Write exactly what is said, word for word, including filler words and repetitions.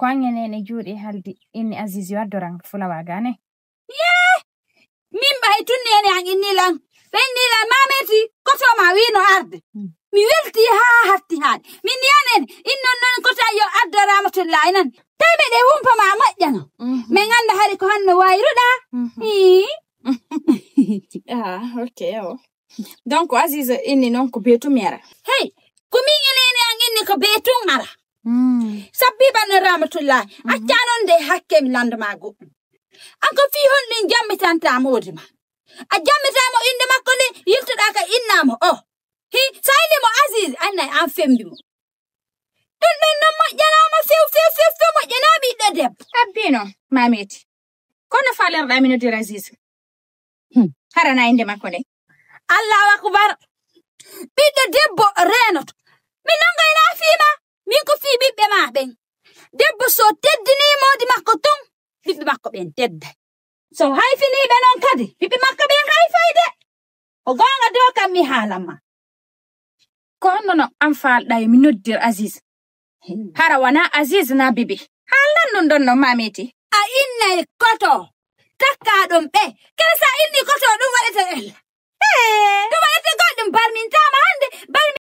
ko angenene juuɗe haldi inni Aziz waddoran fulawa gane yeah min bay tunnene an inni lan benni la mameti ko to ma wi no arde mi welti ha hatti han min yanen innon non ko ta yo adda rahmatullahi nan taybe de wumpa ma majjano me nganda hari ko hanno wayruda hi ah okay oh donc Aziz inni non ko betu mera hey ko min yenene an inni ko betu ngara mm sabbi ban rahmatullahi accanon de hakke mi landama go anko fi hollin jammi tanta modima a jammi mo inde makko ni yiltuda ka innamo oh hi sayli mo Aziz annay an fembi mo dun dun no majjana mo few few few few majjana bi de deb abino mameti kono faler da mino dir Aziz hm harana inde makko ne Allahu akbar bi de debbo renoto min nanga ina fima min ko fi bibbe ma ben debbo so teddini modi makko ton bibbe makko ben tedda so hay fini be non kadi bibbe makko ben hay fayde o gonga do kam mi halama ko nono am falda mi noddir Aziz hara wana Aziz na bibi halan non don no mameti a inna koto takka dum be kala sa inni koto dum wadata el eh dum wadata goddum barmin tama hande